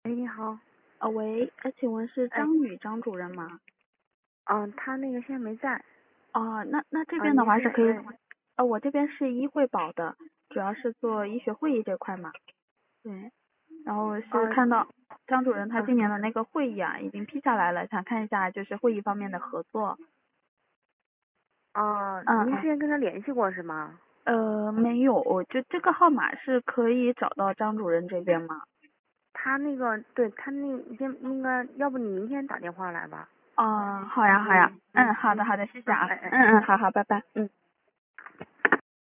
哎，你好。 喂，请问是哎， 张主任吗？ 他那个现在没在。 那这边的您话是可以， 是谁？ 我这边是医惠保的，主要是做医学会议这块嘛。对，然后是啊看到张主任他今啊年的那个会议已经批下来了，想看一下就是会议方面的合作。 您之前跟他联系过是吗？ 没有，就这个号码是可以找到张主任这边吗？ 他那个，对，他那个，要不你明天打电话来吧。 好呀好呀，好的好的，谢谢啊， 哎哎。 好好，拜拜。